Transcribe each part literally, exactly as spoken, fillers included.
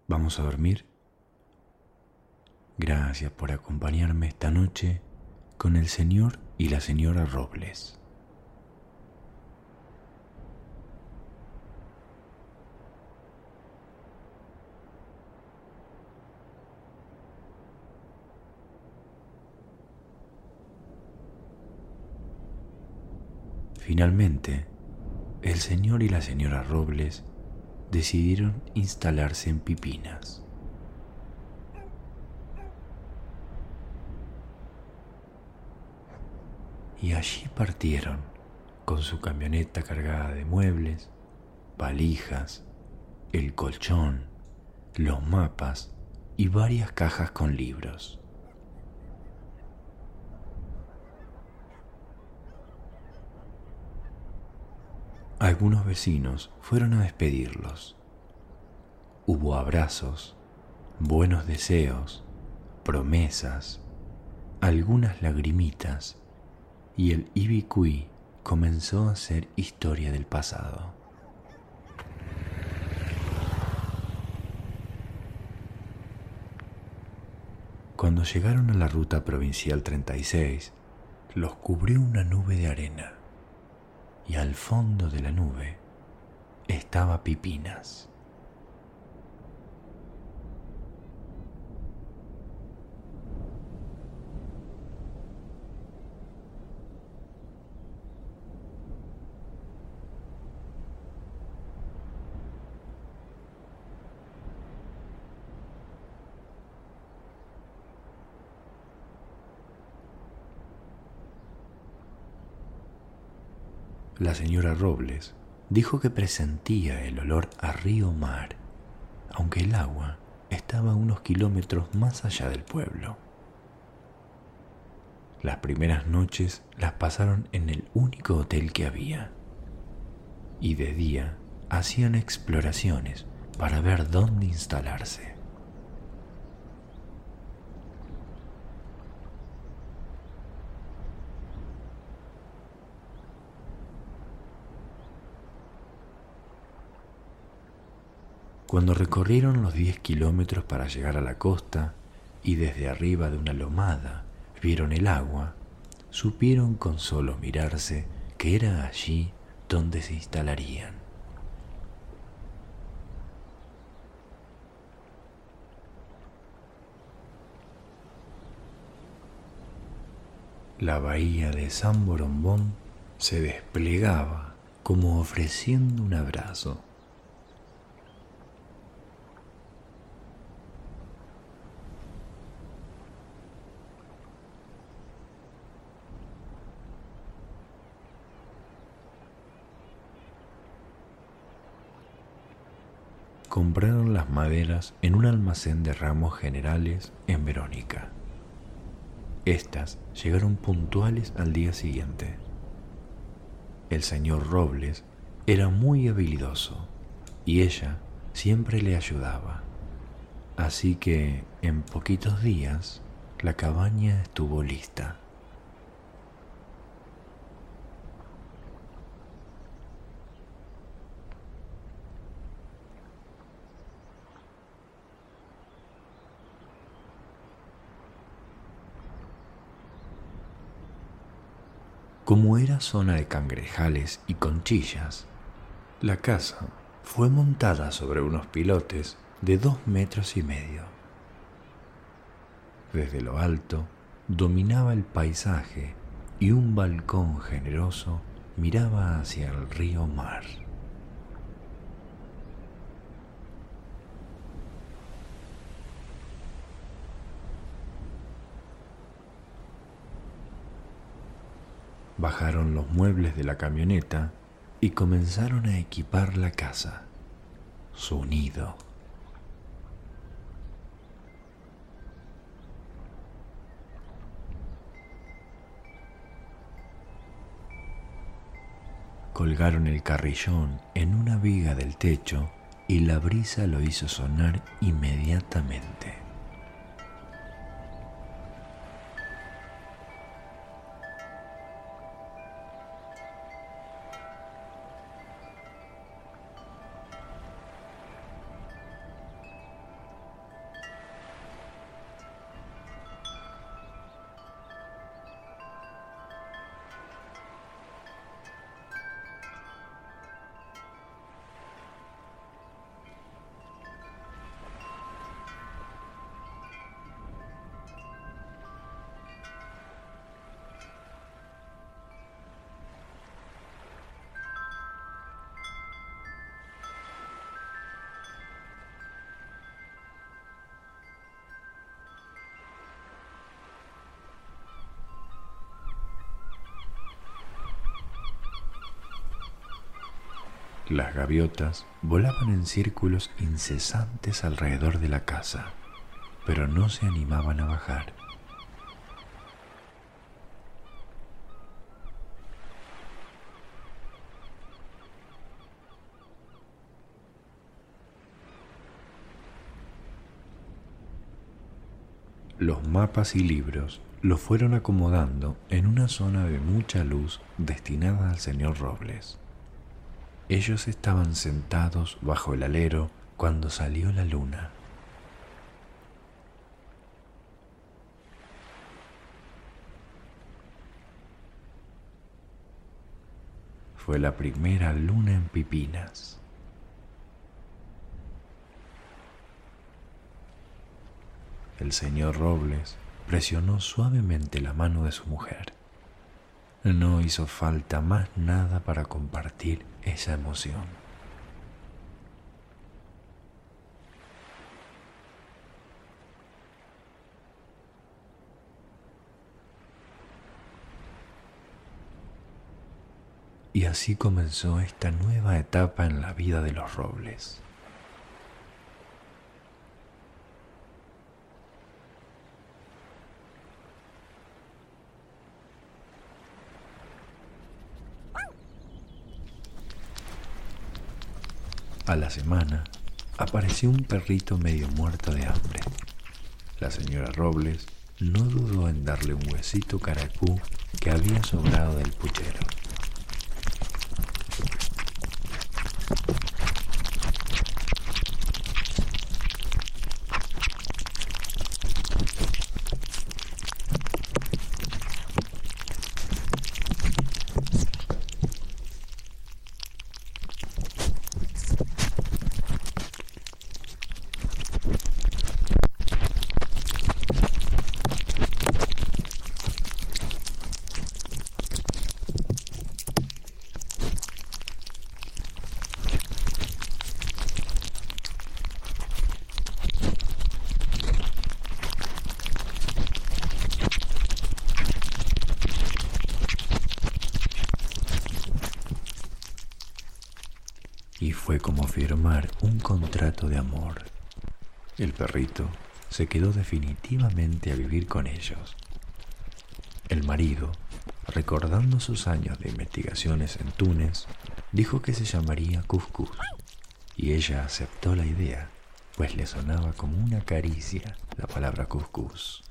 ¿Vamos a dormir? Gracias por acompañarme esta noche con el señor y la señora Robles. Finalmente, el señor y la señora Robles decidieron instalarse en Pipinas. Y allí partieron con su camioneta cargada de muebles, valijas, el colchón, los mapas y varias cajas con libros. Algunos vecinos fueron a despedirlos. Hubo abrazos, buenos deseos, promesas, algunas lagrimitas, y el Ibicuí comenzó a ser historia del pasado. Cuando llegaron a la ruta provincial treinta y seis, los cubrió una nube de arena, y al fondo de la nube estaba Pipinas. La señora Robles dijo que presentía el olor a río mar, aunque el agua estaba a unos kilómetros más allá del pueblo. Las primeras noches las pasaron en el único hotel que había, y de día hacían exploraciones para ver dónde instalarse. Cuando recorrieron los diez kilómetros para llegar a la costa y desde arriba de una lomada vieron el agua, supieron con solo mirarse que era allí donde se instalarían. La bahía de San Borombón se desplegaba como ofreciendo un abrazo. Compraron las maderas en un almacén de ramos generales en Verónica. Estas llegaron puntuales al día siguiente. El señor Robles era muy habilidoso y ella siempre le ayudaba. Así que en poquitos días la cabaña estuvo lista. Como era zona de cangrejales y conchillas, la casa fue montada sobre unos pilotes de dos metros y medio. Desde lo alto dominaba el paisaje y un balcón generoso miraba hacia el río Mar. Bajaron los muebles de la camioneta y comenzaron a equipar la casa, su nido. Colgaron el carrillón en una viga del techo y la brisa lo hizo sonar inmediatamente. Las gaviotas volaban en círculos incesantes alrededor de la casa, pero no se animaban a bajar. Los mapas y libros los fueron acomodando en una zona de mucha luz destinada al señor Robles. Ellos estaban sentados bajo el alero cuando salió la luna. Fue la primera luna en Pipinas. El señor Robles presionó suavemente la mano de su mujer. No hizo falta más nada para compartir esa emoción. Y así comenzó esta nueva etapa en la vida de los Robles. A la semana apareció un perrito medio muerto de hambre. La señora Robles no dudó en darle un huesito caracú que había sobrado del puchero. Y fue como firmar un contrato de amor. El perrito se quedó definitivamente a vivir con ellos. El marido, recordando sus años de investigaciones en Túnez, dijo que se llamaría Cuscús, y ella aceptó la idea, pues le sonaba como una caricia la palabra cuscús.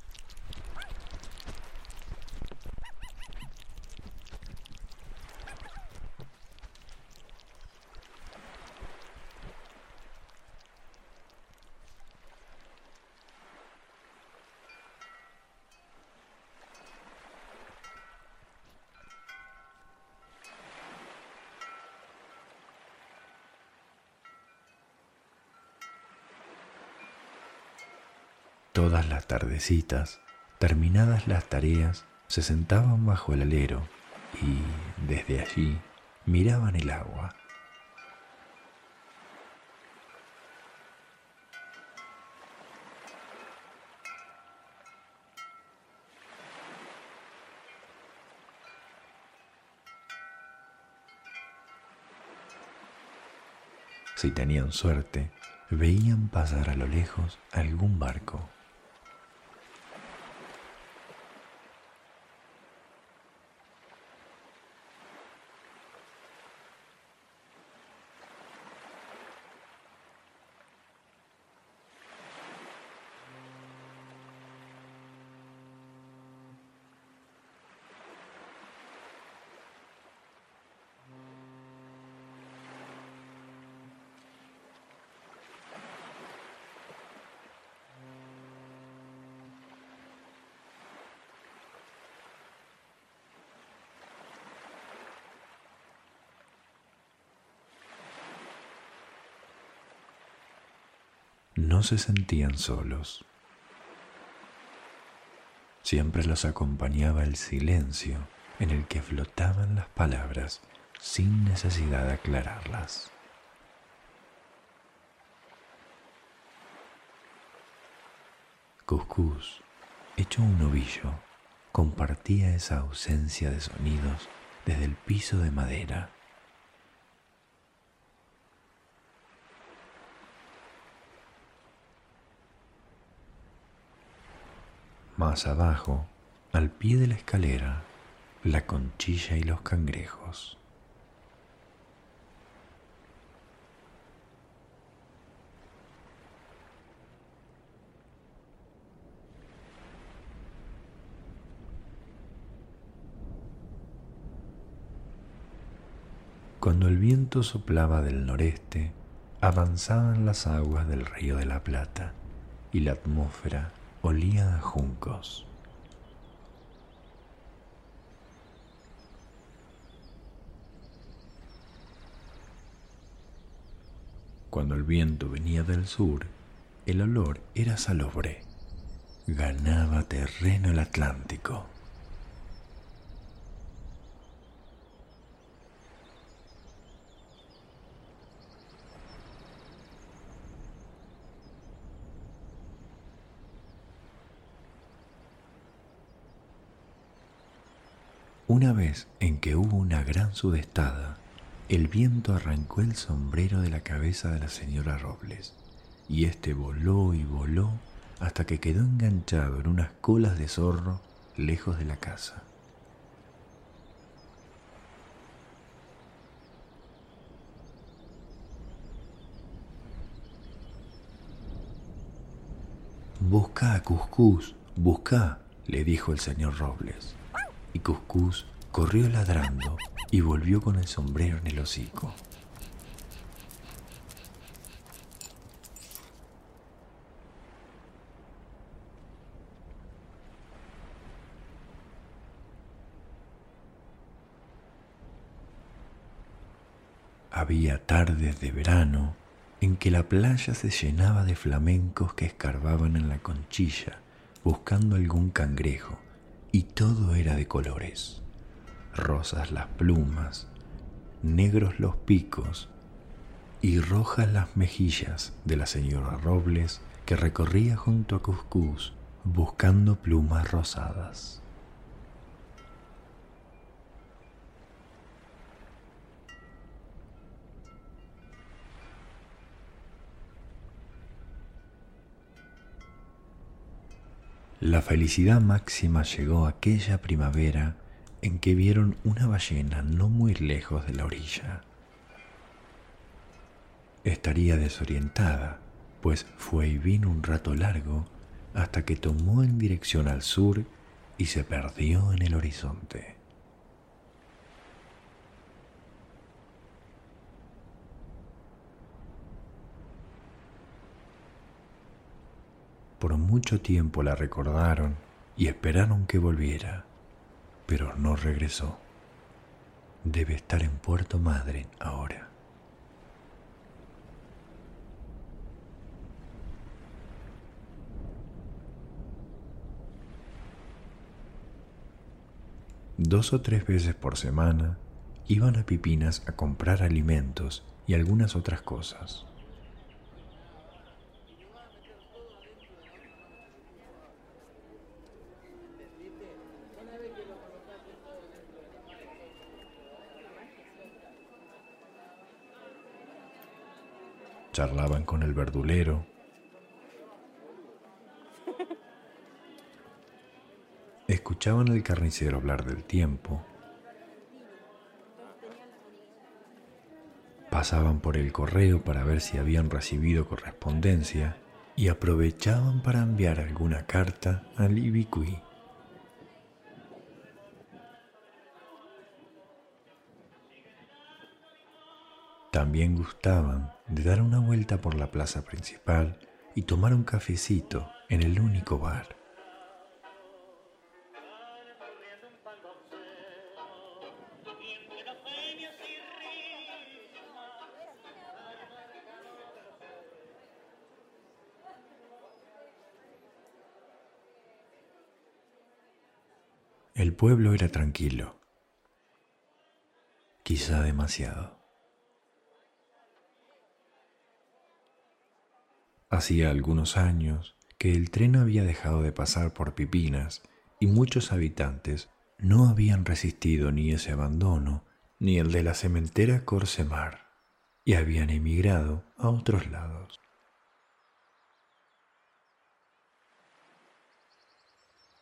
Todas las tardecitas, terminadas las tareas, se sentaban bajo el alero y, desde allí, miraban el agua. Si tenían suerte, veían pasar a lo lejos algún barco. No se sentían solos. Siempre los acompañaba el silencio en el que flotaban las palabras sin necesidad de aclararlas. Cuscús, hecho un ovillo, compartía esa ausencia de sonidos desde el piso de madera. Más abajo, al pie de la escalera, la conchilla y los cangrejos. Cuando el viento soplaba del noreste, avanzaban las aguas del río de la Plata y la atmósfera olía a juncos. Cuando el viento venía del sur, el olor era salobre. Ganaba terreno el Atlántico. Una vez en que hubo una gran sudestada, el viento arrancó el sombrero de la cabeza de la señora Robles, y éste voló y voló hasta que quedó enganchado en unas colas de zorro lejos de la casa. «Buscá a Cuscús, buscá», le dijo el señor Robles, y Cuscús corrió ladrando y volvió con el sombrero en el hocico. Había tardes de verano en que la playa se llenaba de flamencos que escarbaban en la conchilla buscando algún cangrejo, y todo era de colores: rosas las plumas, negros los picos y rojas las mejillas de la señora Robles, que recorría junto a Cuscús buscando plumas rosadas. La felicidad máxima llegó aquella primavera en que vieron una ballena no muy lejos de la orilla. Estaría desorientada, pues fue y vino un rato largo hasta que tomó en dirección al sur y se perdió en el horizonte. Por mucho tiempo la recordaron y esperaron que volviera, pero no regresó. Debe estar en Puerto Madryn ahora. Dos o tres veces por semana iban a Pipinas a comprar alimentos y algunas otras cosas. Charlaban con el verdulero, escuchaban al carnicero hablar del tiempo, pasaban por el correo para ver si habían recibido correspondencia y aprovechaban para enviar alguna carta al Ibicuí. También gustaban de dar una vuelta por la plaza principal y tomar un cafecito en el único bar. El pueblo era tranquilo, quizá demasiado. Hacía algunos años que el tren había dejado de pasar por Pipinas y muchos habitantes no habían resistido ni ese abandono ni el de la cementera Corsemar y habían emigrado a otros lados.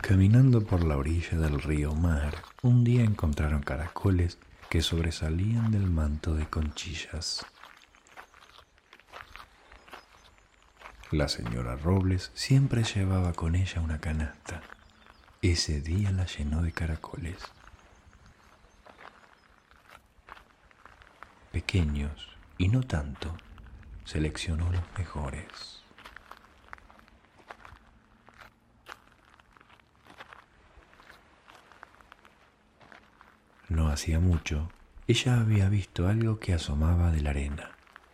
Caminando por la orilla del río Mar, un día encontraron caracoles que sobresalían del manto de conchillas. La señora Robles siempre llevaba con ella una canasta. Ese día la llenó de caracoles. Pequeños y no tanto, seleccionó los mejores. No hacía mucho, ella había visto algo que asomaba de la arena.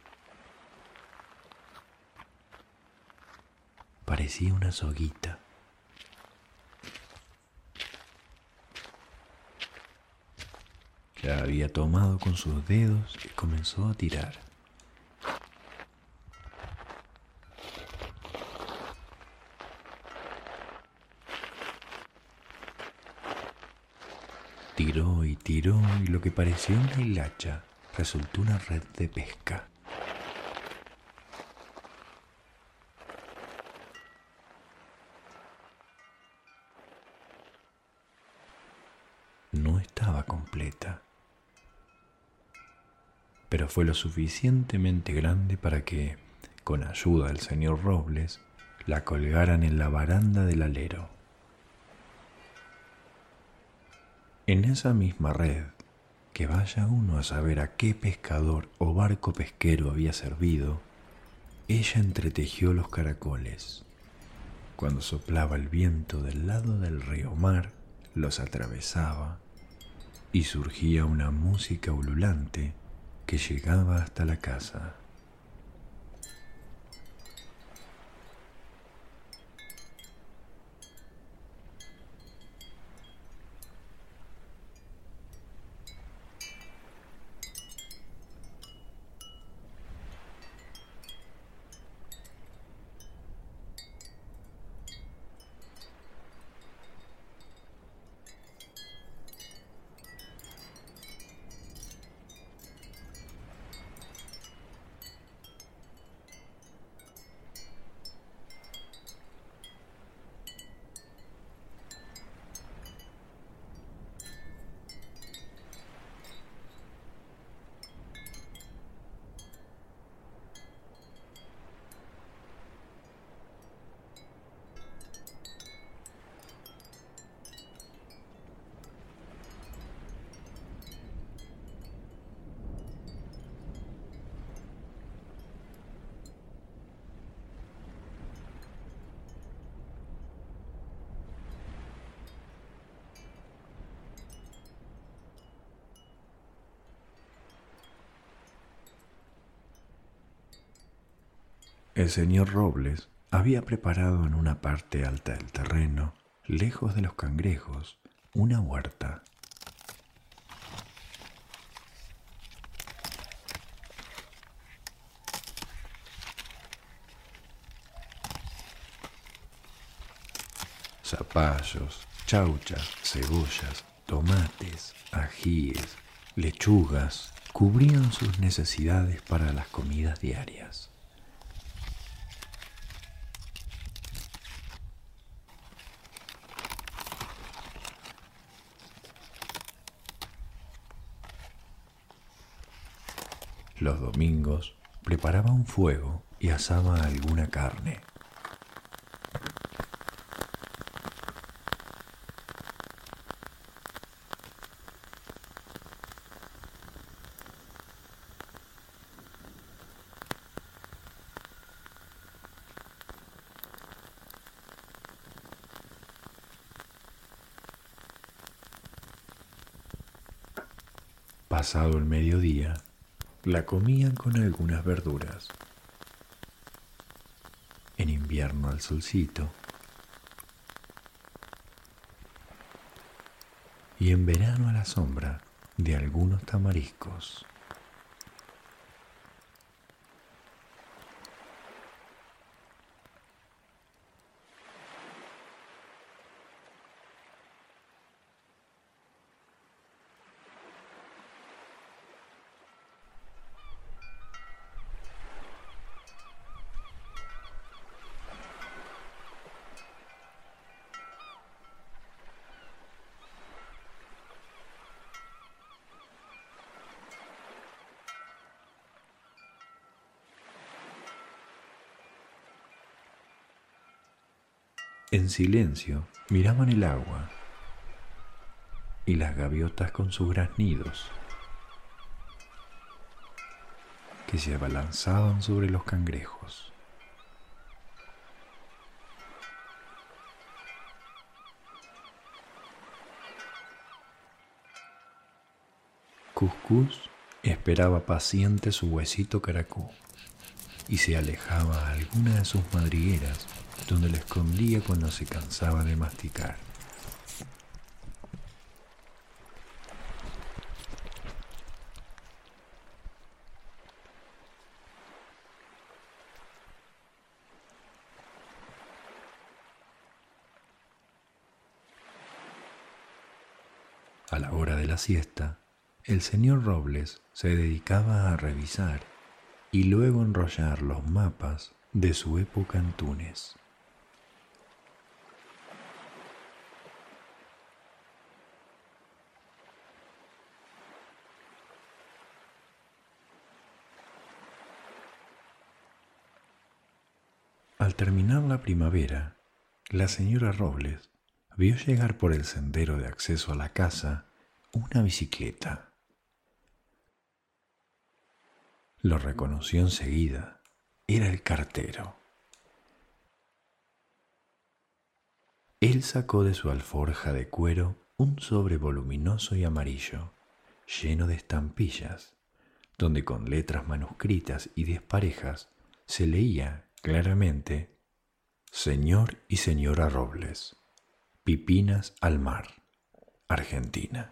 Parecía una soguita. La había tomado con sus dedos y comenzó a tirar. Tiró y tiró y lo que parecía una hilacha resultó una red de pesca. No estaba completa, pero fue lo suficientemente grande para que, con ayuda del señor Robles, la colgaran en la baranda del alero. En esa misma red, que vaya uno a saber a qué pescador o barco pesquero había servido, ella entretejió los caracoles. Cuando soplaba el viento del lado del río Mar, los atravesaba y surgía una música ululante que llegaba hasta la casa. El señor Robles había preparado en una parte alta del terreno, lejos de los cangrejos, una huerta. Zapallos, chauchas, cebollas, tomates, ajíes, lechugas cubrían sus necesidades para las comidas diarias. Los domingos preparaba un fuego y asaba alguna carne. Pasado el mediodía, la comían con algunas verduras. En invierno al solcito y en verano a la sombra de algunos tamariscos. En silencio miraban el agua y las gaviotas con sus graznidos que se abalanzaban sobre los cangrejos. Cuscús esperaba paciente su huesito caracú y se alejaba a alguna de sus madrigueras, donde la escondía cuando se cansaba de masticar. A la hora de la siesta, el señor Robles se dedicaba a revisar y luego enrollar los mapas de su época en Túnez. Al terminar la primavera, la señora Robles vio llegar por el sendero de acceso a la casa una bicicleta. Lo reconoció enseguida. Era el cartero. Él sacó de su alforja de cuero un sobre voluminoso y amarillo, lleno de estampillas, donde con letras manuscritas y disparejas se leía claramente: Señor y señora Robles, Pipinas al Mar, Argentina.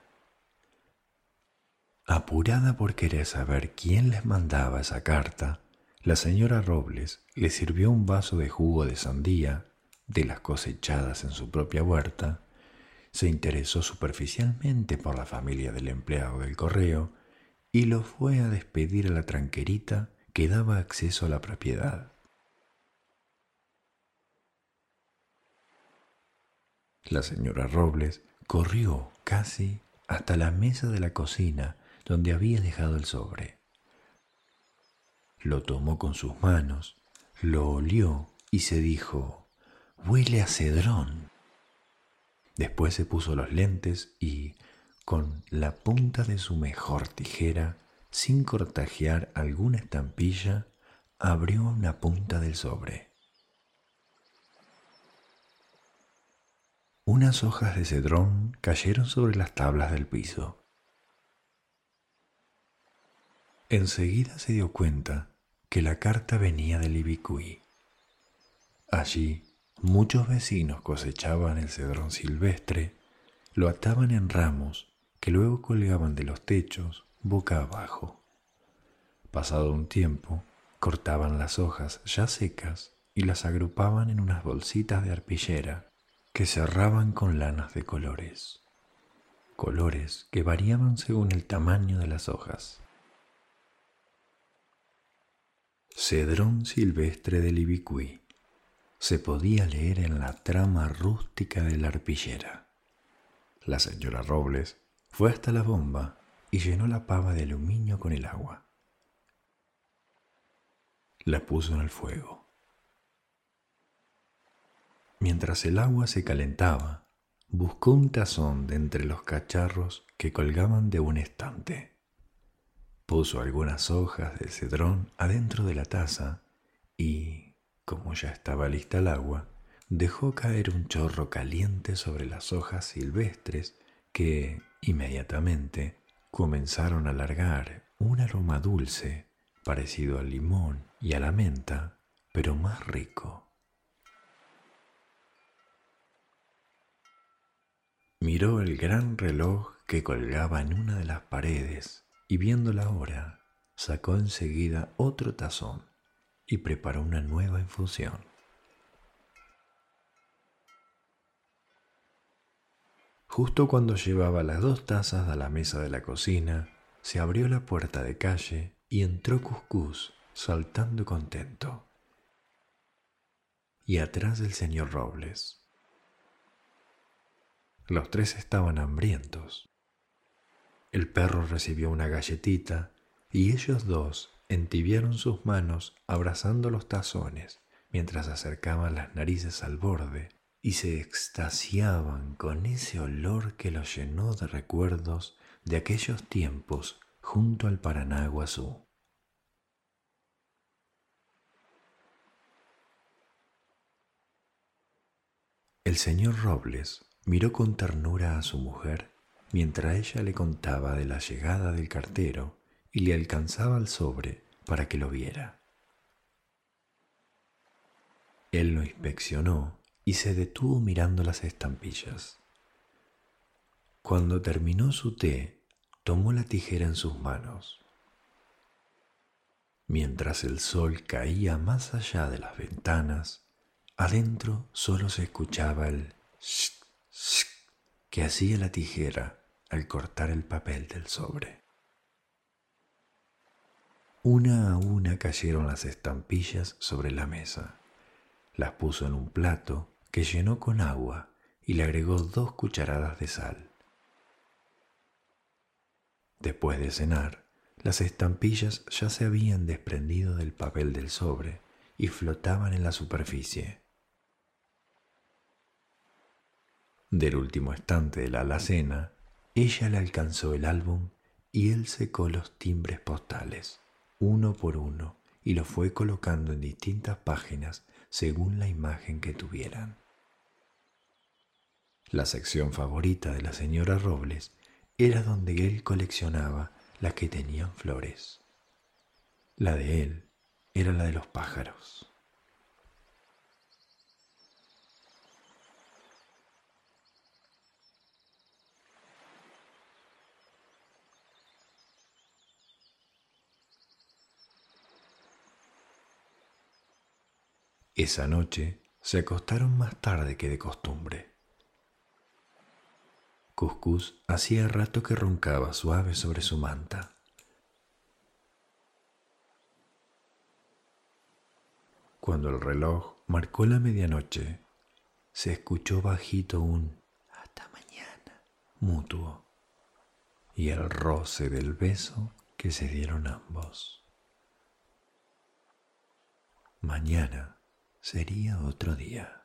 Apurada por querer saber quién les mandaba esa carta, la señora Robles le sirvió un vaso de jugo de sandía, de las cosechadas en su propia huerta, se interesó superficialmente por la familia del empleado del correo y lo fue a despedir a la tranquerita que daba acceso a la propiedad. La señora Robles corrió casi hasta la mesa de la cocina donde había dejado el sobre. Lo tomó con sus manos, lo olió y se dijo: «Huele a cedrón». Después se puso los lentes y, con la punta de su mejor tijera, sin cortajear alguna estampilla, abrió una punta del sobre. Unas hojas de cedrón cayeron sobre las tablas del piso. Enseguida se dio cuenta que la carta venía del Ibicuí. Allí muchos vecinos cosechaban el cedrón silvestre, lo ataban en ramos que luego colgaban de los techos boca abajo. Pasado un tiempo, cortaban las hojas ya secas y las agrupaban en unas bolsitas de arpillera que cerraban con lanas de colores, colores que variaban según el tamaño de las hojas. Cedrón silvestre del Ibicuí. Se podía leer en la trama rústica de la arpillera. La señora Robles fue hasta la bomba y llenó la pava de aluminio con el agua. La puso en el fuego. Mientras el agua se calentaba, buscó un tazón de entre los cacharros que colgaban de un estante. Puso algunas hojas de cedrón adentro de la taza y, como ya estaba lista el agua, dejó caer un chorro caliente sobre las hojas silvestres que, inmediatamente, comenzaron a largar un aroma dulce, parecido al limón y a la menta, pero más rico. Miró el gran reloj que colgaba en una de las paredes y, viendo la hora, sacó enseguida otro tazón y preparó una nueva infusión. Justo cuando llevaba las dos tazas a la mesa de la cocina, se abrió la puerta de calle y entró Cuscús saltando contento. Y atrás del señor Robles. Los tres estaban hambrientos. El perro recibió una galletita y ellos dos entibiaron sus manos abrazando los tazones mientras acercaban las narices al borde y se extasiaban con ese olor que los llenó de recuerdos de aquellos tiempos junto al Paranaguazú. El señor Robles miró con ternura a su mujer mientras ella le contaba de la llegada del cartero y le alcanzaba el sobre para que lo viera. Él lo inspeccionó y se detuvo mirando las estampillas. Cuando terminó su té, tomó la tijera en sus manos. Mientras el sol caía más allá de las ventanas, adentro solo se escuchaba el shk, shk que hacía la tijera al cortar el papel del sobre. Una a una cayeron las estampillas sobre la mesa. Las puso en un plato que llenó con agua y le agregó dos cucharadas de sal. Después de cenar, las estampillas ya se habían desprendido del papel del sobre y flotaban en la superficie. Del último estante de la alacena, ella le alcanzó el álbum y él secó los timbres postales, uno por uno, y los fue colocando en distintas páginas según la imagen que tuvieran. La sección favorita de la señora Robles era donde él coleccionaba las que tenían flores. La de él era la de los pájaros. Esa noche se acostaron más tarde que de costumbre. Cuscús hacía rato que roncaba suave sobre su manta. Cuando el reloj marcó la medianoche, se escuchó bajito un «hasta mañana» mutuo y el roce del beso que se dieron ambos. Mañana sería otro día.